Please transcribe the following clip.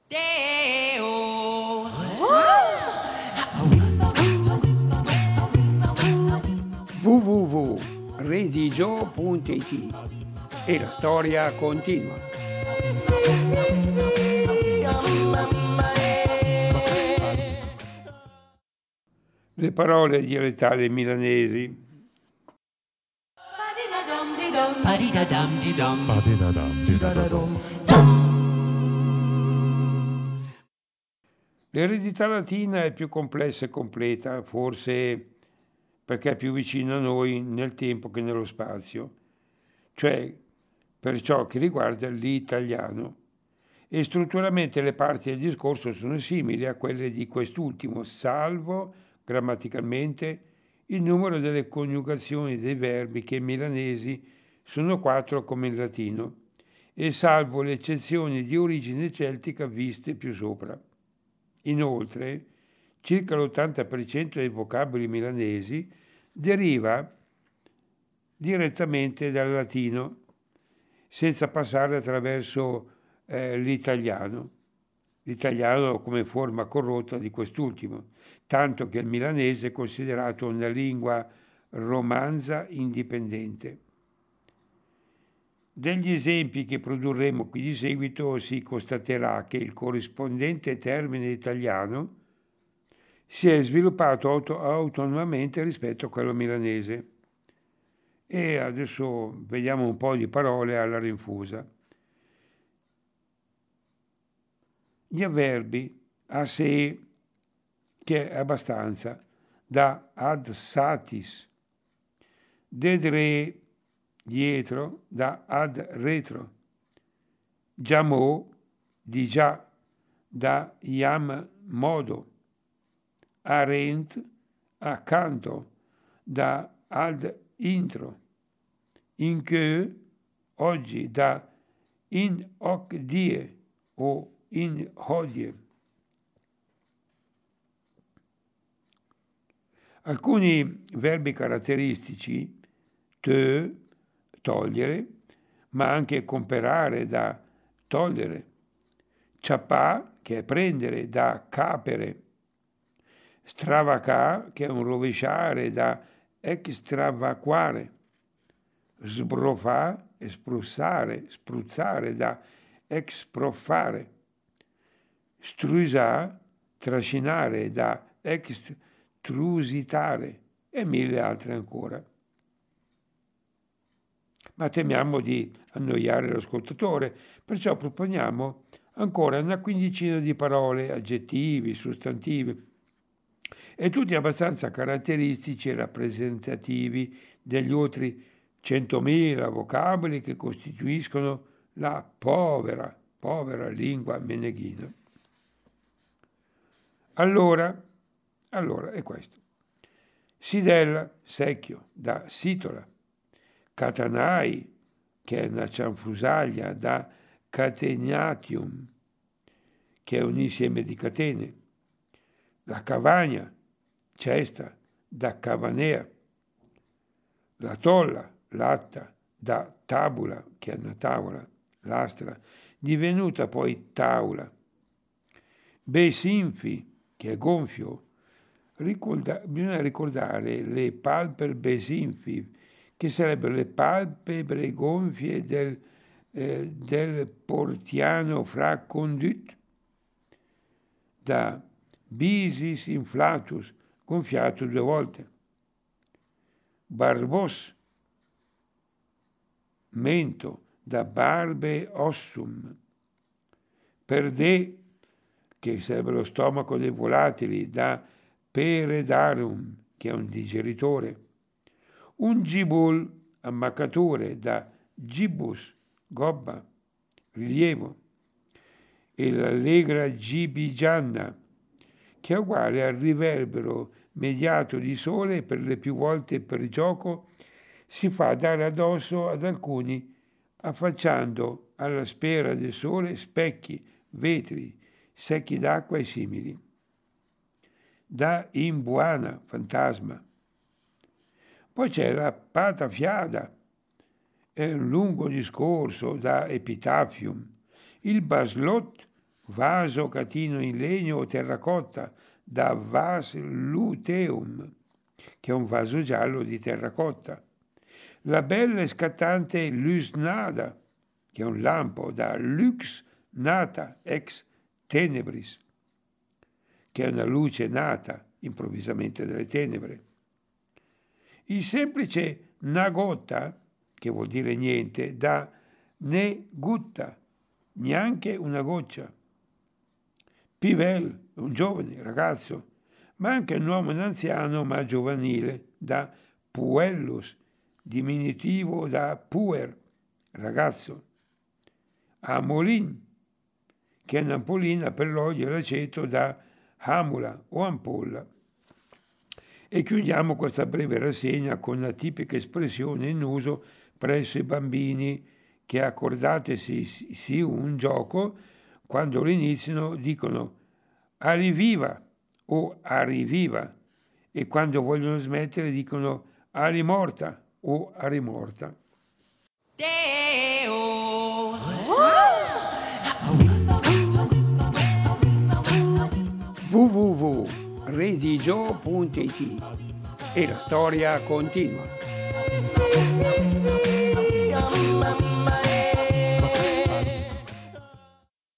www.redigio.it e la storia continua. Le parole dialettali milanesi. L'eredità latina è più complessa e completa, forse perché è più vicina a noi nel tempo che nello spazio, cioè per ciò che riguarda l'italiano. E strutturalmente le parti del discorso sono simili a quelle di quest'ultimo, salvo grammaticalmente il numero delle coniugazioni dei verbi che in milanesi sono 4 come in latino, e salvo le eccezioni di origine celtica viste più sopra. Inoltre, circa l'80% dei vocaboli milanesi deriva direttamente dal latino, senza passare attraverso l'italiano come forma corrotta di quest'ultimo, tanto che il milanese è considerato una lingua romanza indipendente. Degli esempi che produrremo qui di seguito si constaterà che il corrispondente termine italiano si è sviluppato autonomamente rispetto a quello milanese. E adesso vediamo un po' di parole alla rinfusa. Gli avverbi a se, che è abbastanza, da ad satis, dedre, dietro, da ad retro, giamò, di già, da iam modo, arent, accanto, da ad intro, in che, oggi, da in hoc die o in hodie. Alcuni verbi caratteristici, te, togliere, ma anche comperare da togliere, ciappà, che è prendere, da capere, stravacà, che è un rovesciare, da extravaquare, sbrofà, spruzzare, da exproffare, strusà, trascinare, da extrusitare e mille altre ancora. Ma temiamo di annoiare l'ascoltatore, perciò proponiamo ancora una quindicina di parole, aggettivi, sostantivi, e tutti abbastanza caratteristici e rappresentativi degli oltre 100.000 vocaboli che costituiscono la povera lingua meneghina. Allora è questo. Sidella, secchio, da sitola. Catanai, che è una cianfrusaglia, da catenatium, che è un insieme di catene. La cavagna, cesta, da cavanea. La tolla, latta, da tabula, che è una tavola, lastra, divenuta poi tavola. Besinfi, che è gonfio. Bisogna ricordare le palpebre sinfi, che sarebbero le palpebre gonfie del portiano fra conduit, da bisis inflatus, gonfiato 2 volte. Barbos, mento, da barbe ossum. Perdè, che sarebbe lo stomaco dei volatili, da peredarum, che è un digeritore. Un gibul, ammaccature, da gibbus, gobba, rilievo. E l'allegra gibigianna, che è uguale al riverbero mediato di sole e per le più volte per gioco si fa dare addosso ad alcuni affacciando alla spera del sole specchi, vetri, secchi d'acqua e simili. Da imbuana, fantasma. Poi c'è la patafiada, è un lungo discorso da epitafium. Il baslot, vaso catino in legno o terracotta, da vas luteum, che è un vaso giallo di terracotta. La bella e scattante lusnada, che è un lampo, da lux nata ex tenebris, che è una luce nata improvvisamente dalle tenebre. Il semplice nagotta, che vuol dire niente, da ne gutta, neanche una goccia. Pivel, un giovane ragazzo, ma anche un uomo anziano ma giovanile, da puellus, diminutivo da puer, ragazzo. Amolin, che è un'ampollina per l'olio e l'aceto, da hamula o ampolla. E chiudiamo questa breve rassegna con la tipica espressione in uso presso i bambini che, accordatesi un gioco, quando lo iniziano dicono arriviva o arriviva, e quando vogliono smettere dicono arimorta o arimorta. www.redigio.it e la storia continua.